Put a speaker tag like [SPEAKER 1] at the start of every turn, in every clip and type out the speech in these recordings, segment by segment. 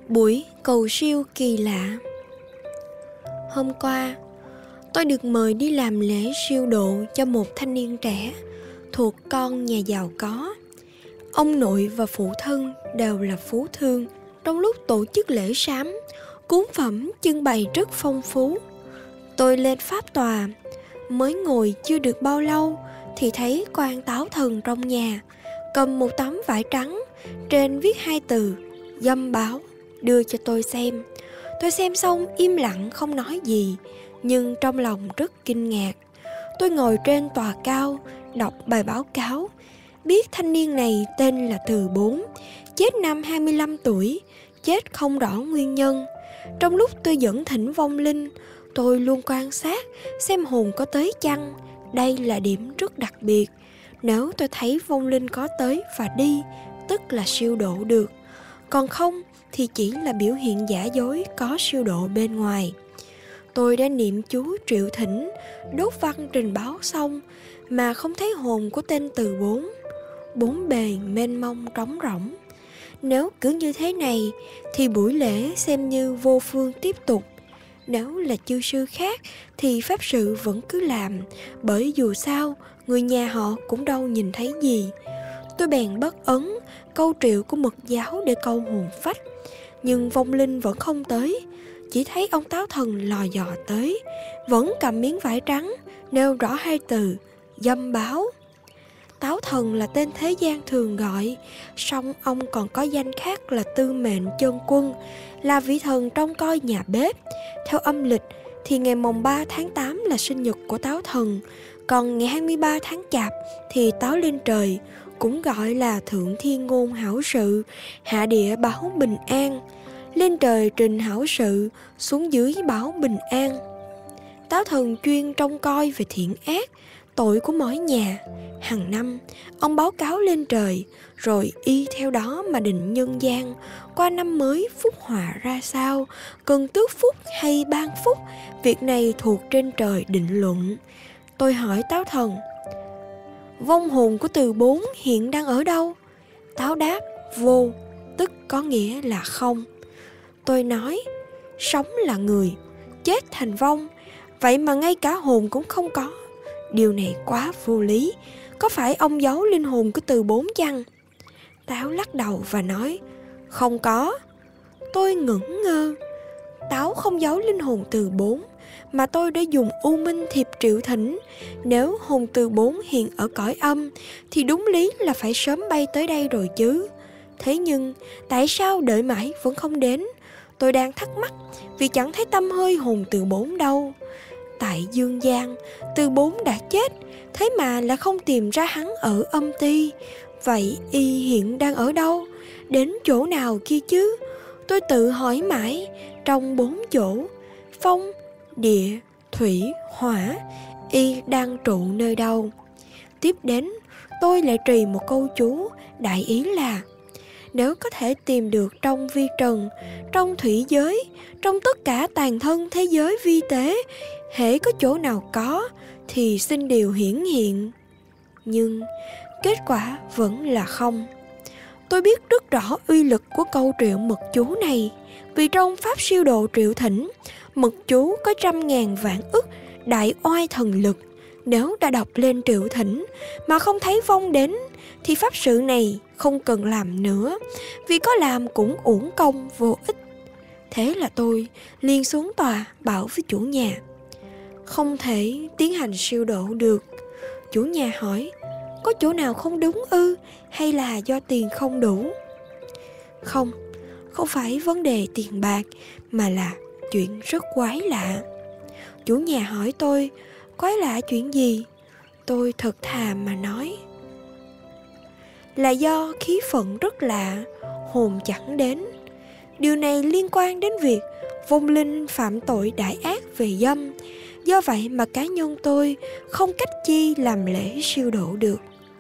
[SPEAKER 1] Buổi cầu siêu kỳ lạ. Hôm qua, tôi được mời đi làm lễ siêu độ cho một thanh niên trẻ thuộc con nhà giàu có. Ông nội và phụ thân đều là phú thương. Trong lúc tổ chức lễ sám, cúng phẩm trưng bày rất phong phú. Tôi lên pháp tòa, mới ngồi chưa được bao lâu thì thấy quan táo thần trong nhà cầm một tấm vải trắng, trên viết 2 từ dâm báo, đưa cho tôi xem. Tôi xem xong im lặng không nói gì, nhưng trong lòng rất kinh ngạc. Tôi ngồi trên tòa cao, đọc bài báo cáo, biết thanh niên này tên là Từ Bốn, chết năm 25 tuổi, chết không rõ nguyên nhân. Trong lúc tôi dẫn thỉnh vong linh, tôi luôn quan sát xem hồn có tới chăng. Đây là điểm rất đặc biệt. Nếu tôi thấy vong linh có tới và đi, tức là siêu độ được. Còn không thì chỉ là biểu hiện giả dối có siêu độ bên ngoài. Tôi đã niệm chú triệu thỉnh, đốt văn trình báo xong mà không thấy hồn của tên Từ Bốn. Bốn bề mênh mông trống rỗng. Nếu cứ như thế này thì buổi lễ xem như vô phương tiếp tục. Nếu là chư sư khác thì pháp sự vẫn cứ làm, bởi dù sao người nhà họ cũng đâu nhìn thấy gì. Tôi bèn bất ấn câu triệu của mật giáo để câu hồn phách, nhưng vong linh vẫn không tới. Chỉ thấy ông táo thần lò dò tới, vẫn cầm miếng vải trắng, nêu rõ 2 từ dâm báo. Táo thần là tên thế gian thường gọi, song ông còn có danh khác là Tư Mệnh Chân Quân, là vị thần trông coi nhà bếp. Theo âm lịch thì ngày mồng 3 tháng 8 là sinh nhật của táo thần, còn ngày 23 tháng Chạp thì táo lên trời, cũng gọi là thượng thiên ngôn hảo sự, hạ địa báo bình an. Lên trời trình hảo sự, xuống dưới báo bình an. Táo thần chuyên trông coi về thiện ác, tội của mỗi nhà. Hàng năm, ông báo cáo lên trời, rồi y theo đó mà định nhân gian. Qua năm mới phúc họa ra sao, cần tước phúc hay ban phúc, việc này thuộc trên trời định luận. Tôi hỏi táo thần, vong hồn của Từ Bốn hiện đang ở đâu? Táo đáp, vô, tức có nghĩa là không. Tôi nói, sống là người, chết thành vong, vậy mà ngay cả hồn cũng không có. Điều này quá vô lý, có phải ông giấu linh hồn của Từ Bốn chăng? Táo lắc đầu và nói, không có. Tôi ngẩn ngơ, Táo không giấu linh hồn Từ Bốn, mà tôi đã dùng U Minh Thiệp triệu thỉnh. Nếu hồn Từ Bốn hiện ở cõi âm thì đúng lý là phải sớm bay tới đây rồi chứ. Thế nhưng tại sao đợi mãi vẫn không đến? Tôi đang thắc mắc vì chẳng thấy tăm hơi hồn Từ Bốn đâu. Tại dương gian, Từ Bốn đã chết, thế mà lại không tìm ra hắn ở âm ti. Vậy y hiện đang ở đâu? Đến chỗ nào kia chứ? Tôi tự hỏi mãi, trong 4 chỗ, phong, địa, thủy, hỏa, y đang trụ nơi đâu? Tiếp đến, tôi lại trì một câu chú, đại ý là nếu có thể tìm được trong vi trần, trong thủy giới, trong tất cả tàn thân thế giới vi tế, hễ có chỗ nào có thì xin điều hiển hiện. Nhưng kết quả vẫn là không. Tôi biết rất rõ uy lực của câu triệu mật chú này, vì trong pháp siêu độ triệu thỉnh, mật chú có 100.000 vạn ức đại oai thần lực. Nếu đã đọc lên triệu thỉnh mà không thấy vong đến thì pháp sự này không cần làm nữa, vì có làm cũng uổng công vô ích. Thế là tôi liền xuống tòa bảo với chủ nhà, không thể tiến hành siêu độ được. Chủ nhà hỏi, có chỗ nào không đúng ư, hay là do tiền không đủ? Không phải vấn đề tiền bạc, mà là chuyện rất quái lạ. Chủ nhà hỏi tôi, quái lạ chuyện gì? Tôi thật thà mà nói, là do khí phận rất lạ, hồn chẳng đến. Điều này liên quan đến việc vong linh phạm tội đại ác về dâm. Do vậy mà cá nhân tôi không cách chi làm lễ siêu độ được.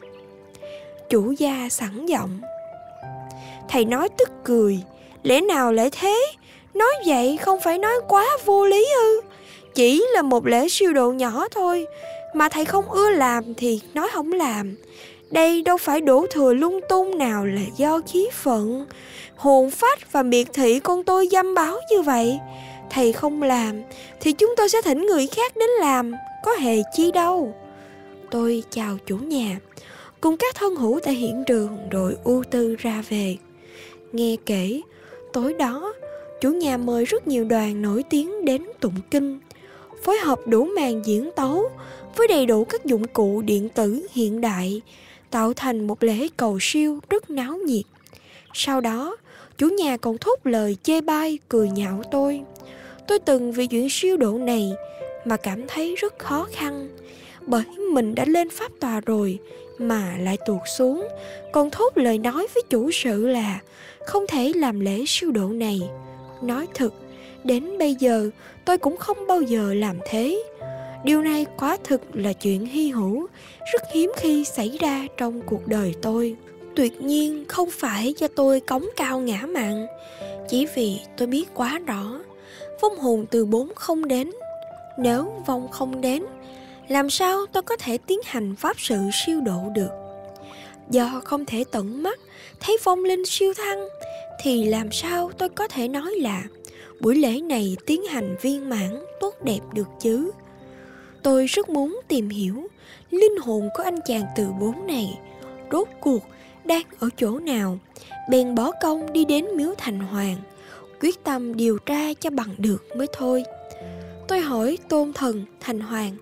[SPEAKER 1] Chủ gia sẵn giọng, thầy nói tức cười, lẽ nào lại thế? Nói vậy không phải nói quá vô lý ư? Chỉ là một lễ siêu độ nhỏ thôi, mà thầy không ưa làm thì nói không làm. Đây đâu phải đổ thừa lung tung nào là do khí phận, hồn phách và miệt thị con tôi dăm báo như vậy. Thầy không làm thì chúng tôi sẽ thỉnh người khác đến làm, có hề chi đâu. Tôi chào chủ nhà cùng các thân hữu tại hiện trường rồi ưu tư ra về. Nghe kể, tối đó chủ nhà mời rất nhiều đoàn nổi tiếng đến tụng kinh, phối hợp đủ màn diễn tấu với đầy đủ các dụng cụ điện tử hiện đại, tạo thành một lễ cầu siêu rất náo nhiệt. Sau đó, chủ nhà còn thốt lời chê bai cười nhạo tôi. Tôi từng vì chuyện siêu độ này mà cảm thấy rất khó khăn, bởi mình đã lên pháp tòa rồi mà lại tuột xuống, còn thốt lời nói với chủ sự là không thể làm lễ siêu độ này. Nói thật, đến bây giờ tôi cũng không bao giờ làm thế. Điều này quả thực là chuyện hy hữu, rất hiếm khi xảy ra trong cuộc đời tôi. Tuyệt nhiên không phải do tôi cống cao ngã mạn, chỉ vì tôi biết quá rõ vong hồn từ bốn không đến. Nếu vong không đến, làm sao tôi có thể tiến hành pháp sự siêu độ được? Do không thể tận mắt thấy vong linh siêu thăng, thì làm sao tôi có thể nói là buổi lễ này tiến hành viên mãn, tốt đẹp được chứ? Tôi rất muốn tìm hiểu linh hồn của anh chàng từ bốn này rốt cuộc đang ở chỗ nào, bèn bỏ công đi đến miếu Thành Hoàng, quyết tâm điều tra cho bằng được mới thôi. Tôi hỏi tôn thần Thành Hoàng: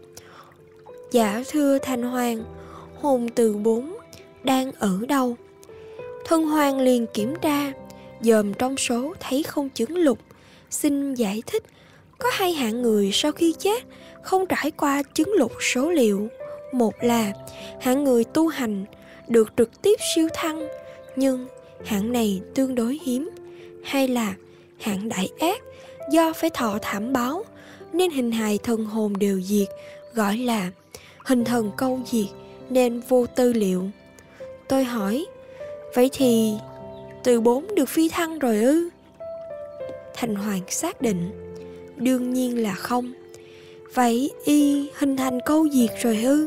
[SPEAKER 1] Dạ thưa Thành Hoàng, hồn từ bốn đang ở đâu? Thần Hoàng liền kiểm tra, dòm trong số thấy không chứng lục, xin giải thích. Có hai hạng người sau khi chết không trải qua chứng lục số liệu. Một là hạng người tu hành được trực tiếp siêu thăng, nhưng hạng này tương đối hiếm. Hai là hạng đại ác, do phải thọ thảm báo nên hình hài thần hồn đều diệt, gọi là hình thần câu diệt, nên vô tư liệu. Tôi hỏi: vậy thì từ bốn được phi thăng rồi ư? Thành Hoàng xác định: đương nhiên là không. Vậy y hình thành câu diệt rồi ư?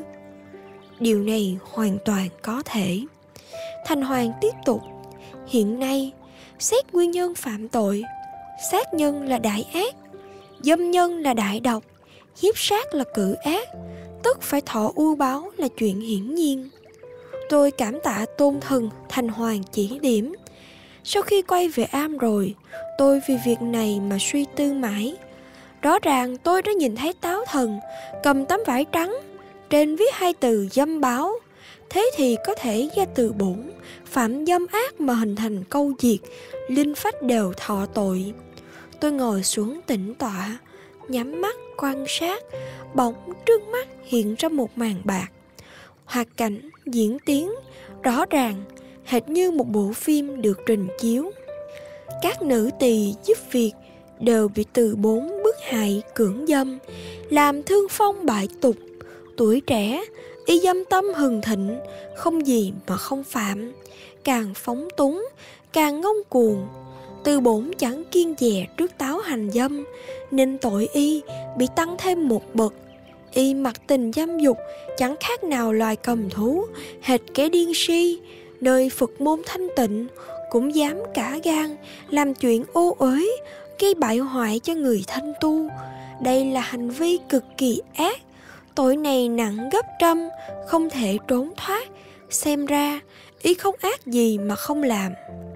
[SPEAKER 1] Điều này hoàn toàn có thể. Thành Hoàng tiếp tục: hiện nay xét nguyên nhân phạm tội, sát nhân là đại ác, dâm nhân là đại độc, hiếp sát là cự ác, tức phải thọ ưu báo là chuyện hiển nhiên. Tôi cảm tạ tôn thần Thành Hoàng chỉ điểm. Sau khi quay về am rồi, tôi vì việc này mà suy tư mãi. Rõ ràng tôi đã nhìn thấy táo thần cầm tấm vải trắng, trên viết hai từ dâm báo. Thế thì có thể do từ bổn phạm dâm ác mà hình thành câu diệt, linh phách đều thọ tội. Tôi ngồi xuống tĩnh tọa, nhắm mắt quan sát, bỗng trước mắt hiện ra một màn bạc. Hoạt cảnh diễn tiến rõ ràng, hệt như một bộ phim được trình chiếu. Các nữ tỳ giúp việc đều bị từ bốn bức hại cưỡng dâm, làm thương phong bại tục. Tuổi trẻ, y dâm tâm hừng thịnh, không gì mà không phạm, càng phóng túng, càng ngông cuồng. Từ bổn chẳng kiêng dè trước táo hành dâm, nên tội y bị tăng thêm một bậc. Y mặc tình dâm dục, chẳng khác nào loài cầm thú, hệt kẻ điên si. Nơi Phật môn thanh tịnh, cũng dám cả gan làm chuyện ô uế, gây bại hoại cho người thanh tu. Đây là hành vi cực kỳ ác, tội này nặng gấp trăm, không thể trốn thoát. Xem ra y không ác gì mà không làm.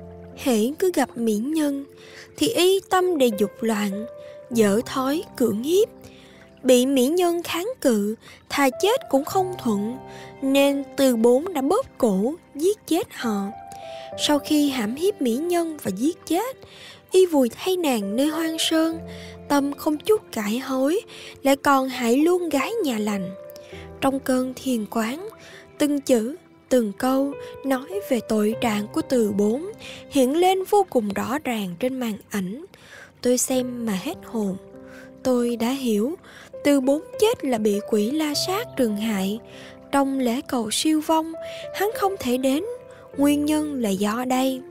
[SPEAKER 1] Hễ cứ gặp mỹ nhân thì y tâm đầy dục loạn, dở thói cưỡng hiếp. Bị mỹ nhân kháng cự, thà chết cũng không thuận, nên từ bốn đã bóp cổ giết chết họ. Sau khi hãm hiếp mỹ nhân và giết chết, y vùi thay nàng nơi hoang sơn, tâm không chút cải hối, lại còn hại luôn gái nhà lành. Trong cơn thiền quán, từng chữ từng câu nói về tội trạng của từ bốn hiện lên vô cùng rõ ràng trên màn ảnh. Tôi xem mà hết hồn. Tôi đã hiểu từ bốn chết là bị quỷ la sát trừng hại. Trong lễ cầu siêu vong, hắn không thể đến, nguyên nhân là do đây.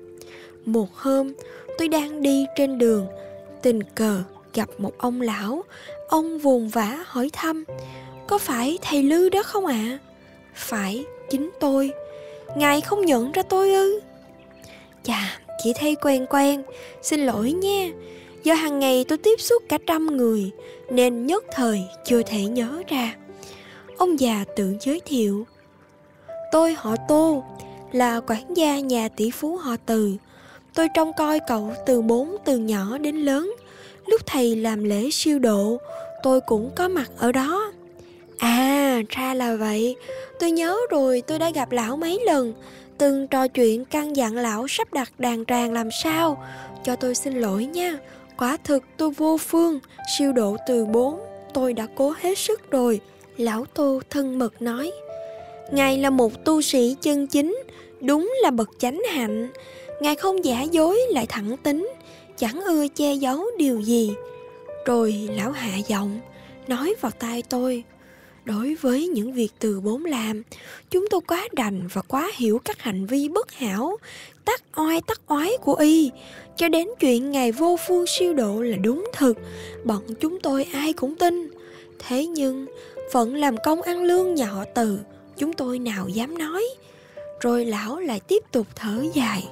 [SPEAKER 1] Một hôm, tôi đang đi trên đường, tình cờ gặp một ông lão. Ông vồn vã hỏi thăm: có phải thầy Lư đó không ạ? Phải, chính tôi. Ngài không nhận ra tôi ư? Chà, chỉ thấy quen quen, xin lỗi nha. Do hàng ngày tôi tiếp xúc cả 100 người nên nhất thời chưa thể nhớ ra. Ông già tự giới thiệu. Tôi họ Tô, là quản gia nhà tỷ phú họ Từ. Tôi trông coi cậu từ nhỏ đến lớn. Lúc thầy làm lễ siêu độ, tôi cũng có mặt ở đó. À, ra là vậy. Tôi nhớ rồi, tôi đã gặp lão mấy lần, từng trò chuyện căn dặn lão sắp đặt đàn tràng làm sao. Cho tôi xin lỗi nha. Quả thực tôi vô phương. Siêu độ từ 4 tôi đã cố hết sức rồi. Lão Tô thân mật nói. Ngài là một tu sĩ chân chính, đúng là bậc chánh hạnh. Ngài không giả dối lại thẳng tính, chẳng ưa che giấu điều gì. Rồi lão hạ giọng nói vào tai tôi. Đối với những việc từ 4 làm, chúng tôi quá đành và quá hiểu các hành vi bất hảo, tắc oái của y. Cho đến chuyện Ngài vô phương siêu độ là đúng thực, bọn chúng tôi ai cũng tin. Thế nhưng phận làm công ăn lương nhà họ Từ, chúng tôi nào dám nói. Rồi lão lại tiếp tục thở dài.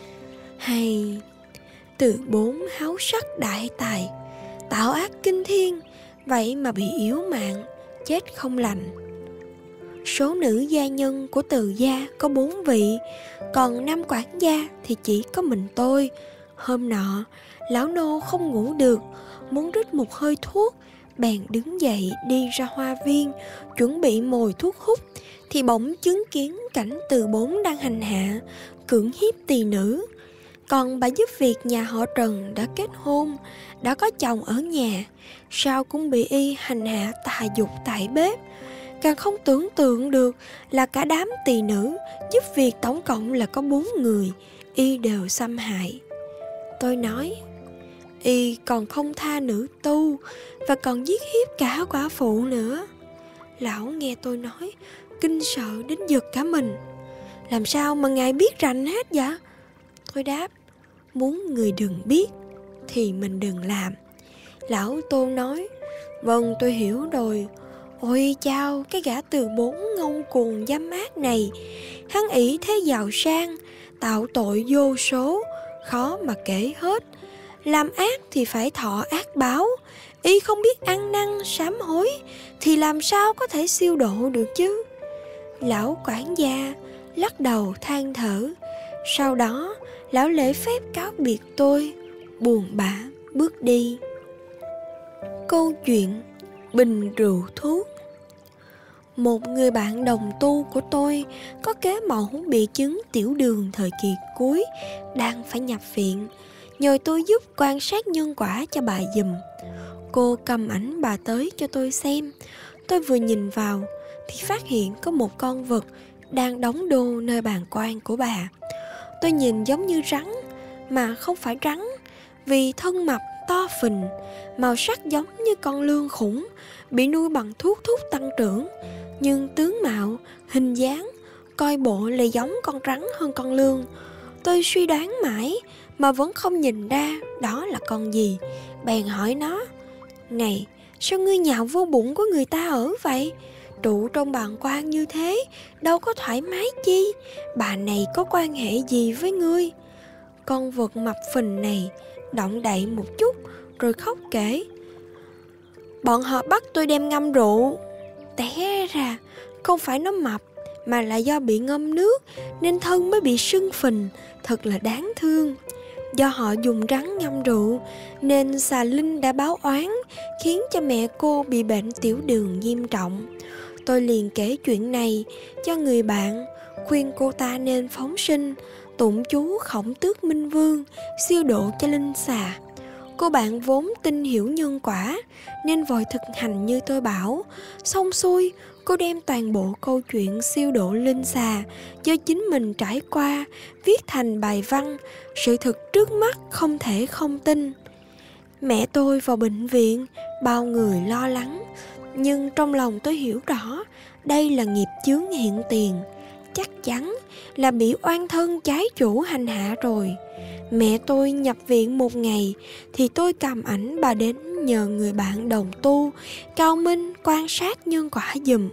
[SPEAKER 1] Hay, Từ 4 háo sắc đại tài, tạo ác kinh thiên, vậy mà bị yếu mạng, chết không lành. Số nữ gia nhân của Từ gia có 4 vị, còn 5 quản gia thì chỉ có mình tôi. Hôm nọ, lão nô không ngủ được, muốn rít một hơi thuốc, bèn đứng dậy đi ra hoa viên, chuẩn bị mồi thuốc hút, thì bỗng chứng kiến cảnh Từ 4 đang hành hạ, cưỡng hiếp tỳ nữ. Còn bà giúp việc nhà họ Trần đã kết hôn, đã có chồng ở nhà, sao cũng bị y hành hạ tà dục tại bếp. Càng không tưởng tượng được là cả đám tỳ nữ giúp việc tổng cộng là có 4 người, y đều xâm hại. Tôi nói, y còn không tha nữ tu và còn giết hiếp cả quả phụ nữa. Lão nghe tôi nói, kinh sợ đến giật cả mình. Làm sao mà ngài biết rành hết vậy? Tôi đáp, muốn người đừng biết thì mình đừng làm. Lão Tô nói, vâng tôi hiểu rồi. Ôi chao, cái gã Từ 4 ngông cuồng dâm ác này, hắn ỷ thế giàu sang, tạo tội vô số, khó mà kể hết. Làm ác thì phải thọ ác báo, y không biết ăn năn sám hối thì làm sao có thể siêu độ được chứ. Lão quản gia lắc đầu than thở. Sau đó lão lễ phép cáo biệt tôi, buồn bã bước đi. Câu chuyện bình rượu thuốc. Một người bạn đồng tu của tôi có kế mẫu bị chứng tiểu đường thời kỳ cuối, đang phải nhập viện, nhờ tôi giúp quan sát nhân quả cho bà giùm. Cô cầm ảnh bà tới cho tôi xem. Tôi vừa nhìn vào thì phát hiện có một con vật đang đóng đô nơi bàng quang của bà. Tôi nhìn giống như rắn, mà không phải rắn, vì thân mập to phình, màu sắc giống như con lươn khủng, bị nuôi bằng thuốc tăng trưởng. Nhưng tướng mạo, hình dáng, coi bộ lại giống con rắn hơn con lươn. Tôi suy đoán mãi mà vẫn không nhìn ra đó là con gì. Bèn hỏi nó, này, sao ngươi nhào vô bụng của người ta ở vậy? Trụ trong bàng quang như thế, đâu có thoải mái chi? Bà này có quan hệ gì với ngươi? Con vật mập phình này động đậy một chút rồi khóc kể, bọn họ bắt tôi đem ngâm rượu. Té ra không phải nó mập, mà là do bị ngâm nước nên thân mới bị sưng phình, thật là đáng thương. Do họ dùng rắn ngâm rượu nên xà linh đã báo oán, khiến cho mẹ cô bị bệnh tiểu đường nghiêm trọng. Tôi liền kể chuyện này cho người bạn, khuyên cô ta nên phóng sinh, tụng chú Khổng Tước Minh Vương, siêu độ cho linh xà. Cô bạn vốn tin hiểu nhân quả nên vội thực hành như tôi bảo. Xong xuôi, cô đem toàn bộ câu chuyện siêu độ linh xà do chính mình trải qua viết thành bài văn. Sự thực trước mắt không thể không tin. Mẹ tôi vào bệnh viện, bao người lo lắng, nhưng trong lòng tôi hiểu rõ đây là nghiệp chướng hiện tiền, chắc chắn là bị oan thân trái chủ hành hạ rồi. Mẹ tôi nhập viện một ngày thì tôi cầm ảnh bà đến nhờ người bạn đồng tu cao minh quan sát nhân quả giùm.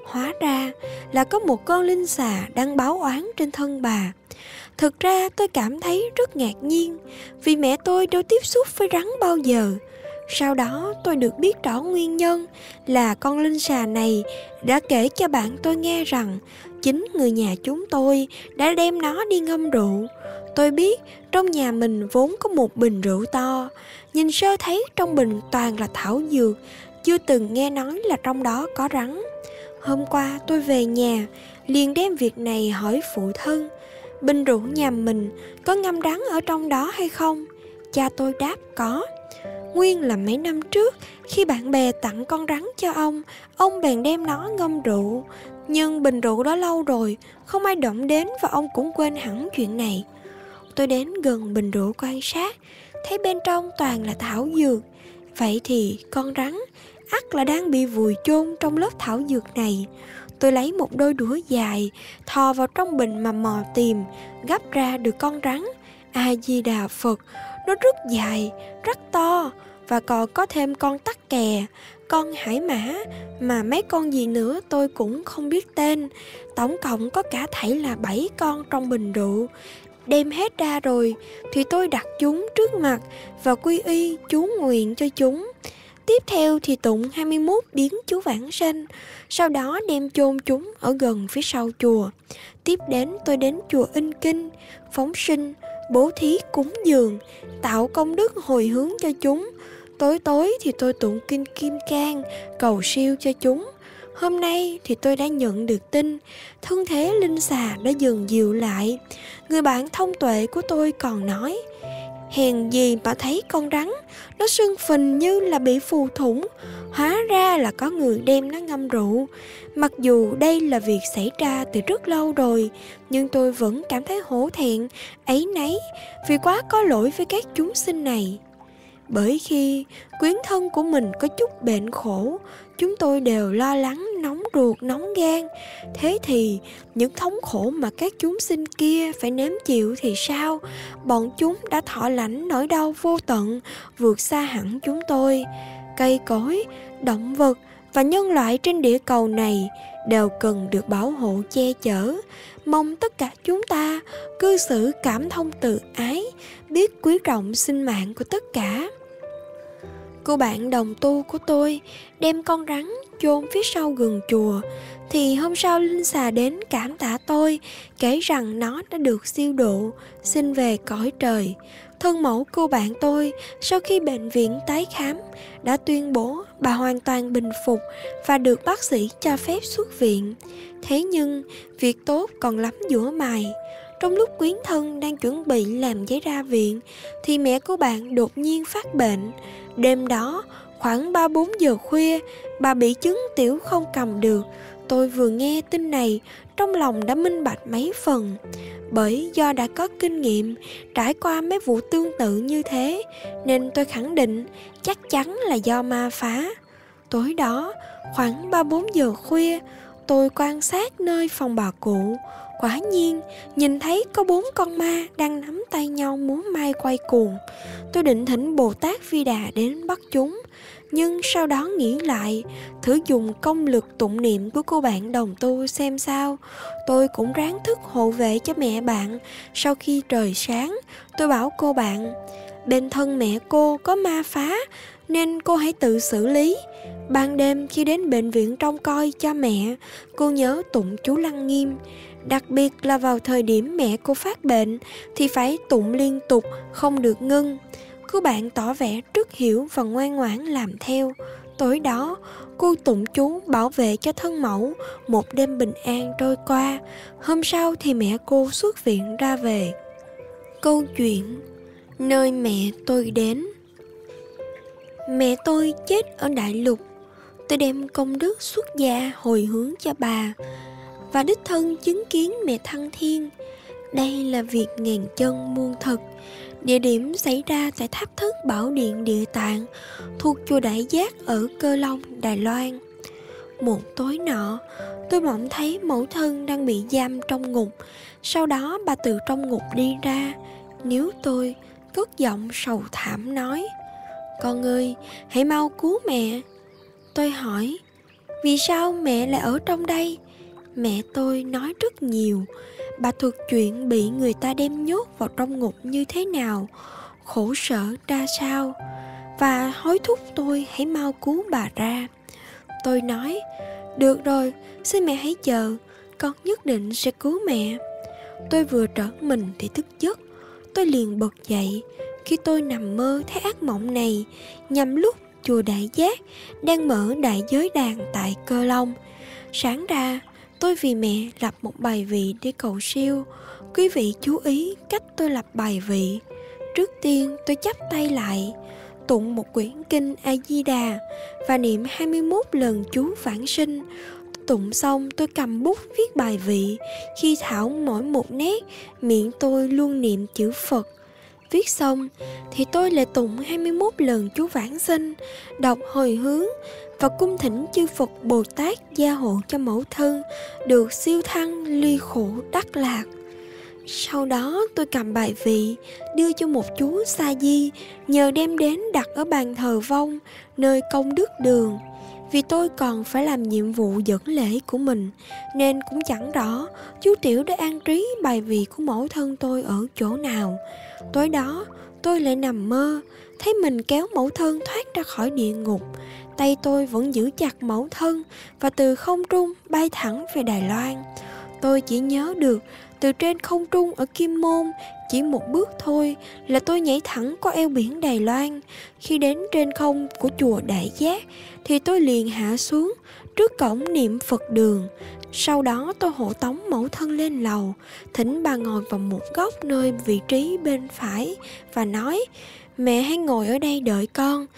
[SPEAKER 1] Hóa ra là có một con linh xà đang báo oán trên thân bà. Thực ra tôi cảm thấy rất ngạc nhiên, vì mẹ tôi đâu tiếp xúc với rắn bao giờ. Sau đó tôi được biết rõ nguyên nhân là con linh xà này đã kể cho bạn tôi nghe rằng chính người nhà chúng tôi đã đem nó đi ngâm rượu. Tôi biết trong nhà mình vốn có một bình rượu to, nhìn sơ thấy trong bình toàn là thảo dược, chưa từng nghe nói là trong đó có rắn. Hôm qua tôi về nhà, liền đem việc này hỏi phụ thân, bình rượu nhà mình có ngâm rắn ở trong đó hay không? Cha tôi đáp có. Nguyên là mấy năm trước, khi bạn bè tặng con rắn cho ông bèn đem nó ngâm rượu. Nhưng bình rượu đó lâu rồi, không ai động đến và ông cũng quên hẳn chuyện này. Tôi đến gần bình rượu quan sát, thấy bên trong toàn là thảo dược. Vậy thì con rắn ắt là đang bị vùi chôn trong lớp thảo dược này. Tôi lấy một đôi đũa dài, thò vào trong bình mà mò tìm, gắp ra được con rắn. A Di Đà Phật, nó rất dài, rất to, và còn có thêm con tắc kè, con hải mã, mà mấy con gì nữa tôi cũng không biết tên. Tổng cộng có cả thảy là 7 con trong bình rượu. Đem hết ra rồi thì tôi đặt chúng trước mặt và quy y chú nguyện cho chúng. Tiếp theo thì tụng 21 biến chú vãng sanh, sau đó đem chôn chúng ở gần phía sau chùa. Tiếp đến tôi đến chùa In Kinh, phóng sinh, bố thí cúng dường, tạo công đức hồi hướng cho chúng. Tối thì tôi tụng kinh Kim Cang, cầu siêu cho chúng. Hôm nay thì tôi đã nhận được tin, thân thế linh xà đã dần dịu lại. Người bạn thông tuệ của tôi còn nói, hèn gì mà thấy con rắn, nó sưng phình như là bị phù thủng. Hóa ra là có người đem nó ngâm rượu. Mặc dù đây là việc xảy ra từ rất lâu rồi, nhưng tôi vẫn cảm thấy hổ thẹn, áy náy vì quá có lỗi với các chúng sinh này. Bởi khi quyến thân của mình có chút bệnh khổ, chúng tôi đều lo lắng, nóng ruột, nóng gan. Thế thì những thống khổ mà các chúng sinh kia phải nếm chịu thì sao? Bọn chúng đã thọ lãnh nỗi đau vô tận, vượt xa hẳn chúng tôi. Cây cối, động vật và nhân loại trên địa cầu này đều cần được bảo hộ che chở. Mong tất cả chúng ta cư xử cảm thông từ ái, biết quý trọng sinh mạng của tất cả. Cô bạn đồng tu của tôi đem con rắn chôn phía sau gần chùa, thì hôm sau linh xà đến cảm tạ tôi, kể rằng nó đã được siêu độ, xin về cõi trời. Thân mẫu cô bạn tôi sau khi bệnh viện tái khám đã tuyên bố bà hoàn toàn bình phục và được bác sĩ cho phép xuất viện. Thế nhưng việc tốt còn lắm giữa mày. Trong lúc quyến thân đang chuẩn bị làm giấy ra viện thì mẹ của bạn đột nhiên phát bệnh. Đêm đó khoảng 3-4 giờ khuya, bà bị chứng tiểu không cầm được. Tôi vừa nghe tin này, trong lòng đã minh bạch mấy phần. Bởi do đã có kinh nghiệm trải qua mấy vụ tương tự như thế, nên tôi khẳng định chắc chắn là do ma phá. Tối đó khoảng 3-4 giờ khuya, tôi quan sát nơi phòng bà cụ. Quả nhiên nhìn thấy có 4 con ma đang nắm tay nhau múa may quay cuồng. Tôi định thỉnh Bồ Tát Phi Đà đến bắt chúng, nhưng sau đó nghĩ lại, thử dùng công lực tụng niệm của cô bạn đồng tu xem sao. Tôi cũng ráng thức hộ vệ cho mẹ bạn. Sau khi trời sáng, tôi bảo cô bạn, bên thân mẹ cô có ma phá nên cô hãy tự xử lý. Ban đêm khi đến bệnh viện trông coi cho mẹ, cô nhớ tụng chú Lăng Nghiêm. Đặc biệt là vào thời điểm mẹ cô phát bệnh thì phải tụng liên tục, không được ngưng. Cô bạn tỏ vẻ rất hiểu và ngoan ngoãn làm theo. Tối đó, cô tụng chú bảo vệ cho thân mẫu. Một đêm bình an trôi qua. Hôm sau thì mẹ cô xuất viện ra về. Câu chuyện nơi mẹ tôi đến. Mẹ tôi chết ở Đại Lục. Tôi đem công đức xuất gia hồi hướng cho bà và đích thân chứng kiến mẹ thăng thiên. Đây là việc ngàn chân muôn thực. Địa điểm xảy ra tại Tháp Thất Bảo Điện Địa Tạng, thuộc chùa Đại Giác ở Cơ Long, Đài Loan. Một tối nọ, tôi mộng thấy mẫu thân đang bị giam trong ngục. Sau đó bà từ trong ngục đi ra, níu tôi, cất giọng sầu thảm nói, con ơi, hãy mau cứu mẹ. Tôi hỏi, Vì sao mẹ lại ở trong đây? Mẹ tôi nói rất nhiều. Bà thuật chuyện bị người ta đem nhốt vào trong ngục như thế nào, khổ sở ra sao, và hối thúc tôi hãy mau cứu bà ra. Tôi nói, được rồi, xin mẹ hãy chờ, con nhất định sẽ cứu mẹ. Tôi vừa trở mình thì thức giấc. Tôi liền bật dậy. Khi tôi nằm mơ thấy ác mộng này, nhằm lúc chùa Đại Giác đang mở đại giới đàn tại Cơ Long. Sáng ra, tôi vì mẹ lập một bài vị để cầu siêu. Quý vị chú ý cách tôi lập bài vị. Trước tiên tôi chắp tay lại, tụng một quyển kinh A Di Đà và niệm 21 lần chú vãng sinh. Tụng xong tôi cầm bút viết bài vị. Khi thảo mỗi một nét, miệng tôi luôn niệm chữ Phật. Viết xong thì tôi lại tụng 21 lần chú vãng sinh, đọc hồi hướng và cung thỉnh chư Phật Bồ Tát gia hộ cho mẫu thân được siêu thăng ly khổ đắc lạc. Sau đó tôi cầm bài vị đưa cho một chú sa di, nhờ đem đến đặt ở bàn thờ vong nơi công đức đường. Vì tôi còn phải làm nhiệm vụ dẫn lễ của mình, nên cũng chẳng rõ chú Tiểu đã an trí bài vị của mẫu thân tôi ở chỗ nào. Tối đó tôi lại nằm mơ, thấy mình kéo mẫu thân thoát ra khỏi địa ngục. Tay tôi vẫn giữ chặt mẫu thân và từ không trung bay thẳng về Đài Loan. Tôi chỉ nhớ được từ trên không trung ở Kim Môn, chỉ một bước thôi là tôi nhảy thẳng qua eo biển Đài Loan. Khi đến trên không của chùa Đại Giác thì tôi liền hạ xuống trước cổng niệm Phật đường. Sau đó tôi hộ tống mẫu thân lên lầu, thỉnh bà ngồi vào một góc nơi vị trí bên phải và nói, mẹ hãy ngồi ở đây đợi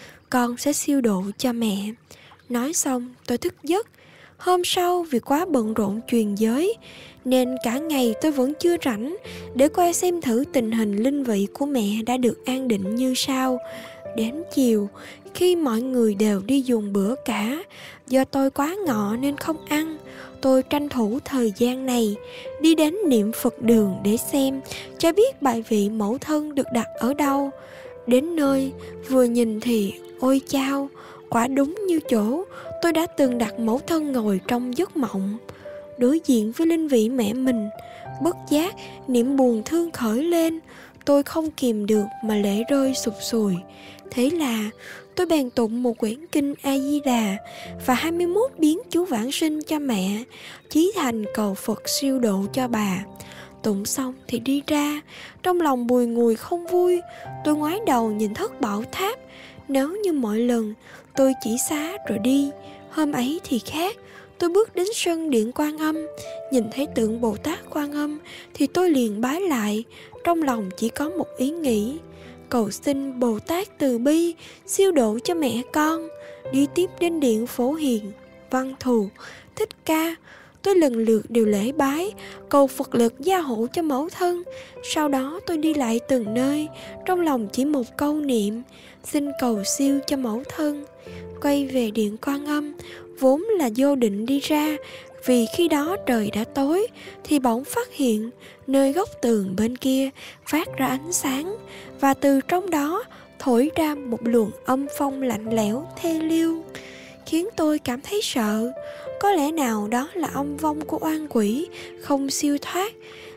[SPEAKER 1] con sẽ siêu độ cho mẹ. Nói xong tôi thức giấc. Hôm sau vì quá bận rộn truyền giới nên cả ngày tôi vẫn chưa rảnh để coi xem thử tình hình linh vị của mẹ đã được an định như sao. Đến chiều, khi mọi người đều đi dùng bữa cả, do tôi quá ngọ nên không ăn, tôi tranh thủ thời gian này đi đến niệm Phật đường để xem cho biết bài vị mẫu thân được đặt ở đâu. Đến nơi vừa nhìn thì ôi chao, quả đúng như chỗ tôi đã từng đặt mẫu thân ngồi trong giấc mộng. Đối diện với linh vị mẹ mình, bất giác niềm buồn thương khởi lên. Tôi không kìm được mà lệ rơi sụp sùi. Thế là tôi bèn tụng một quyển kinh A Di Đà và 21 biến chú vãng sinh cho mẹ, chí thành cầu Phật siêu độ cho bà. Tụng xong thì đi ra, trong lòng bùi ngùi không vui. Tôi ngoái đầu nhìn Thất Bảo Tháp. Nếu như mọi lần tôi chỉ xá rồi đi, hôm ấy thì khác. Tôi bước đến sân điện Quan Âm, nhìn thấy tượng Bồ Tát Quan Âm thì tôi liền bái lại. Trong lòng chỉ có một ý nghĩ, cầu xin Bồ Tát từ bi siêu độ cho mẹ con. Đi tiếp đến điện Phổ Hiền, Văn Thù, Thích Ca, tôi lần lượt đều lễ bái, cầu Phật lực gia hộ cho mẫu thân. Sau đó tôi đi lại từng nơi, trong lòng chỉ một câu niệm, xin cầu siêu cho mẫu thân. Quay về điện Quan Âm, vốn là vô định đi ra, vì khi đó trời đã tối, thì bỗng phát hiện nơi góc tường bên kia phát ra ánh sáng, và từ trong đó thổi ra một luồng âm phong lạnh lẽo thê liêu, khiến tôi cảm thấy sợ. Có lẽ nào đó là âm vong của oan quỷ không siêu thoát.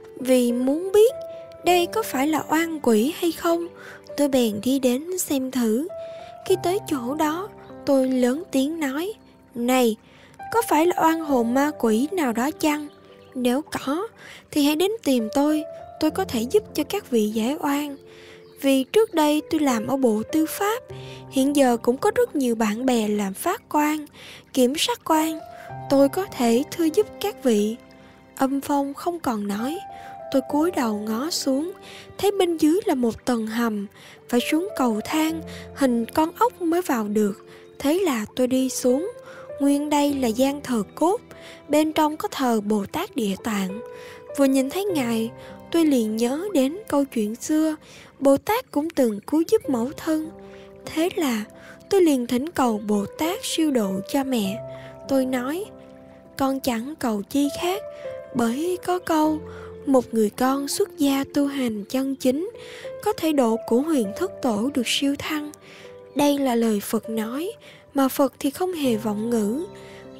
[SPEAKER 1] Vì muốn biết đây có phải là oan quỷ hay không, tôi bèn đi đến xem thử. Khi tới chỗ đó, tôi lớn tiếng nói, này, có phải là oan hồn ma quỷ nào đó chăng? Nếu có thì hãy đến tìm tôi có thể giúp cho các vị giải oan. Vì trước đây tôi làm ở Bộ Tư Pháp, hiện giờ cũng có rất nhiều bạn bè làm phát quan, kiểm sát quan, tôi có thể thưa giúp các vị. Âm phong không còn nói. Tôi cúi đầu ngó xuống, thấy bên dưới là một tầng hầm, phải xuống cầu thang hình con ốc mới vào được. Thế là tôi đi xuống. Nguyên đây là gian thờ cốt, bên trong có thờ Bồ Tát Địa Tạng. Vừa nhìn thấy ngài, tôi liền nhớ đến câu chuyện xưa, Bồ Tát cũng từng cứu giúp mẫu thân. Thế là tôi liền thỉnh cầu Bồ Tát siêu độ cho mẹ. Tôi nói, con chẳng cầu chi khác, bởi có câu, một người con xuất gia tu hành chân chính, có thể độ của Huyền Thất Tổ được siêu thăng. Đây là lời Phật nói, mà Phật thì không hề vọng ngữ.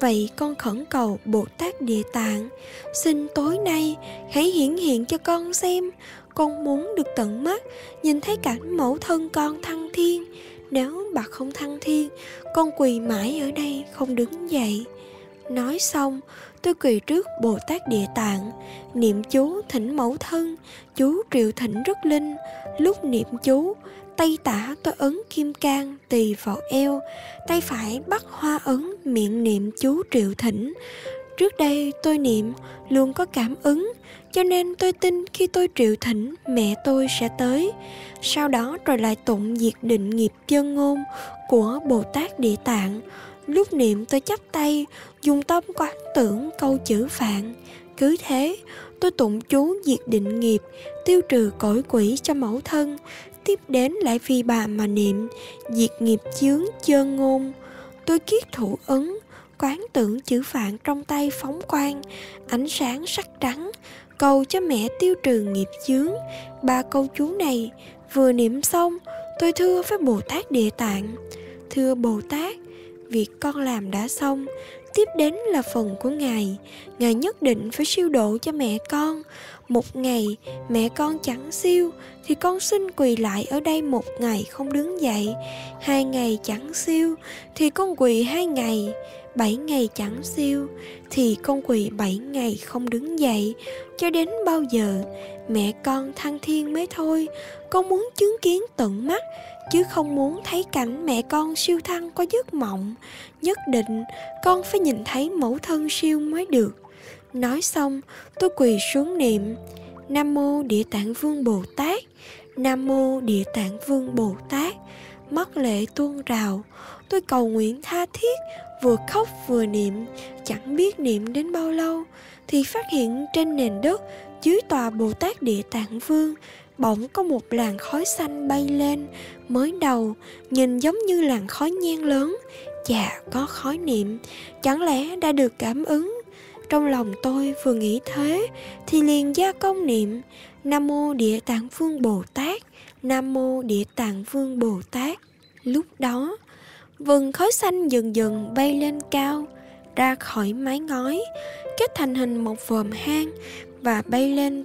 [SPEAKER 1] Vậy con khẩn cầu Bồ Tát Địa Tạng, xin tối nay hãy hiển hiện cho con xem. Con muốn được tận mắt nhìn thấy cảnh mẫu thân con thăng thiên. Nếu bà không thăng thiên, con quỳ mãi ở đây không đứng dậy. Nói xong, tôi quỳ trước Bồ Tát Địa Tạng, niệm chú thỉnh mẫu thân, chú triệu thỉnh rất linh. Lúc niệm chú, tay tả tôi ấn kim cang tỳ vào eo, tay phải bắt hoa ấn miệng niệm chú triệu thỉnh. Trước đây tôi niệm luôn có cảm ứng, cho nên tôi tin khi tôi triệu thỉnh mẹ tôi sẽ tới. Sau đó rồi lại tụng diệt định nghiệp chân ngôn của Bồ Tát Địa Tạng. Lúc niệm tôi chắp tay, dùng tâm quán tưởng câu chữ Phạn. Cứ thế, tôi tụng chú diệt định nghiệp, tiêu trừ cõi quỷ cho mẫu thân. Tiếp đến lại vì bà mà niệm diệt nghiệp chướng chơn ngôn. Tôi kiết thủ ấn, quán tưởng chữ Phạn trong tay phóng quang, ánh sáng sắc trắng, cầu cho mẹ tiêu trừ nghiệp chướng. 3 câu chú này vừa niệm xong, tôi thưa với Bồ Tát Địa Tạng: thưa Bồ Tát, việc con làm đã xong, tiếp đến là phần của Ngài. Ngài nhất định phải siêu độ cho mẹ con. Một ngày mẹ con chẳng siêu thì con xin quỳ lại ở đây 1 ngày không đứng dậy. 2 ngày chẳng siêu thì con quỳ 2 ngày. 7 ngày chẳng siêu thì con quỳ 7 ngày không đứng dậy. Cho đến bao giờ mẹ con thăng thiên mới thôi. Con muốn chứng kiến tận mắt, chứ không muốn thấy cảnh mẹ con siêu thăng có giấc mộng. Nhất định con phải nhìn thấy mẫu thân siêu mới được. Nói xong, tôi quỳ xuống niệm: Nam Mô Địa Tạng Vương Bồ Tát, Nam Mô Địa Tạng Vương Bồ Tát. Mắt lệ tuôn trào, tôi cầu nguyện tha thiết, vừa khóc vừa niệm. Chẳng biết niệm đến bao lâu thì phát hiện trên nền đất dưới tòa Bồ Tát Địa Tạng Vương bỗng có một làn khói xanh bay lên. Mới đầu nhìn giống như làn khói nhang lớn, chà, có khói niệm, chẳng lẽ đã được cảm ứng? Trong lòng tôi vừa nghĩ thế thì liền gia công niệm: Nam Mô Địa Tạng Vương Bồ Tát, Nam Mô Địa Tạng Vương Bồ Tát. Lúc đó vầng khói xanh dần dần bay lên cao, ra khỏi mái ngói, kết thành hình một vòm hang và bay lên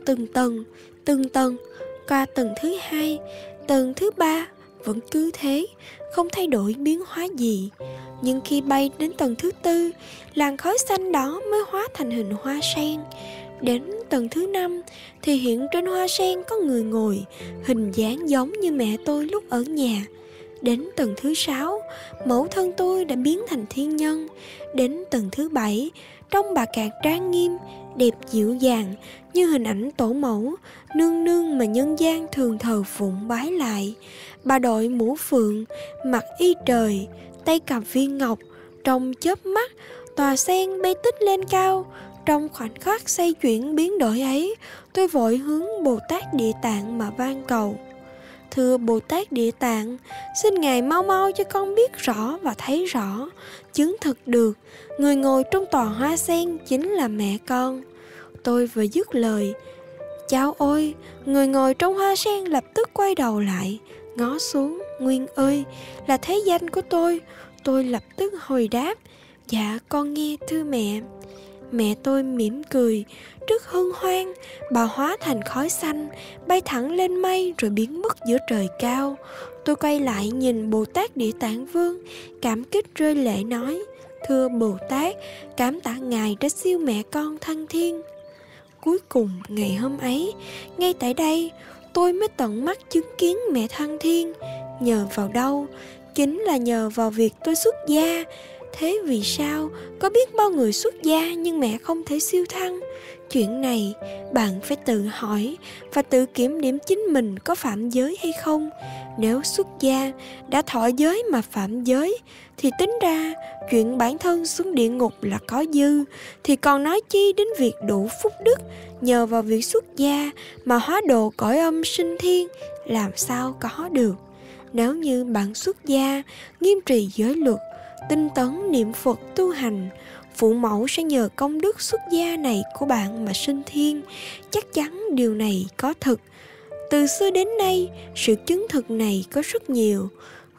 [SPEAKER 1] từng tầng. Qua tầng thứ 2, tầng thứ 3 vẫn cứ thế, không thay đổi biến hóa gì. Nhưng khi bay đến tầng thứ 4, làn khói xanh đó mới hóa thành hình hoa sen. Đến tầng thứ 5 thì hiện trên hoa sen có người ngồi, hình dáng giống như mẹ tôi lúc ở nhà. Đến tầng thứ 6, mẫu thân tôi đã biến thành thiên nhân. Đến tầng thứ 7, trông bà càng trang nghiêm, đẹp dịu dàng như hình ảnh tổ mẫu, nương nương mà nhân gian thường thờ phụng bái lại. Bà đội mũ phượng, mặc y trời, tay cầm viên ngọc. Trong chớp mắt, tòa sen bay tích lên cao. Trong khoảnh khắc xoay chuyển biến đổi ấy, tôi vội hướng Bồ Tát Địa Tạng mà van cầu: thưa Bồ Tát Địa Tạng, xin Ngài mau mau cho con biết rõ và thấy rõ, chứng thực được người ngồi trong tòa hoa sen chính là mẹ con. Tôi vừa dứt lời, cháu ơi, người ngồi trong hoa sen lập tức quay đầu lại, ngó xuống: Nguyên ơi, là thế danh của tôi. Tôi lập tức hồi đáp: dạ con nghe thưa mẹ. Mẹ tôi mỉm cười. Rất hân hoan, bà hóa thành khói xanh, bay thẳng lên mây rồi biến mất giữa trời cao. Tôi quay lại nhìn Bồ Tát Địa Tạng Vương, cảm kích rơi lệ nói: thưa Bồ Tát, cảm tạ Ngài đã siêu mẹ con thăng thiên. Cuối cùng ngày hôm ấy, ngay tại đây, tôi mới tận mắt chứng kiến mẹ thăng thiên. Nhờ vào đâu? Chính là nhờ vào việc tôi xuất gia. Thế vì sao có biết bao người xuất gia nhưng mẹ không thể siêu thăng? Chuyện này bạn phải tự hỏi và tự kiểm điểm chính mình có phạm giới hay không. Nếu xuất gia đã thọ giới mà phạm giới thì tính ra chuyện bản thân xuống địa ngục là có dư, thì còn nói chi đến việc đủ phúc đức nhờ vào việc xuất gia mà hóa độ cõi âm sinh thiên, làm sao có được. Nếu như bạn xuất gia, nghiêm trì giới luật, tinh tấn niệm Phật tu hành, phụ mẫu sẽ nhờ công đức xuất gia này của bạn mà sinh thiên. Chắc chắn điều này có thực. Từ xưa đến nay, sự chứng thực này có rất nhiều.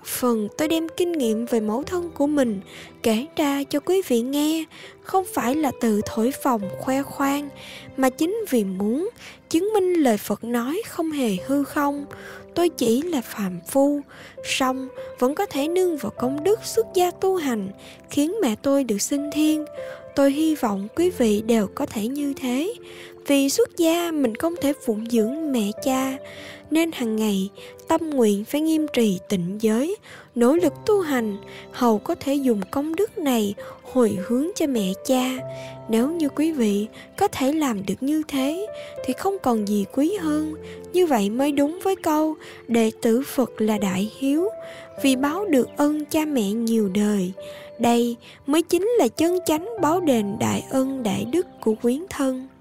[SPEAKER 1] phần tôi đem kinh nghiệm về mẫu thân của mình kể ra cho quý vị nghe, không phải là tự thổi phồng khoe khoang, mà chính vì muốn chứng minh lời Phật nói không hề hư không. Tôi chỉ là phàm phu, song vẫn có thể nương vào công đức xuất gia tu hành, khiến mẹ tôi được sinh thiên. Tôi hy vọng quý vị đều có thể như thế. Vì xuất gia mình không thể phụng dưỡng mẹ cha, nên hàng ngày tâm nguyện phải nghiêm trì tịnh giới, nỗ lực tu hành, hầu có thể dùng công đức này hồi hướng cho mẹ cha. Nếu như quý vị có thể làm được như thế thì không còn gì quý hơn. Như vậy mới đúng với câu đệ tử Phật là đại hiếu, vì báo được ơn cha mẹ nhiều đời. Đây mới chính là chân chánh báo đền đại ân đại đức của quyến thân.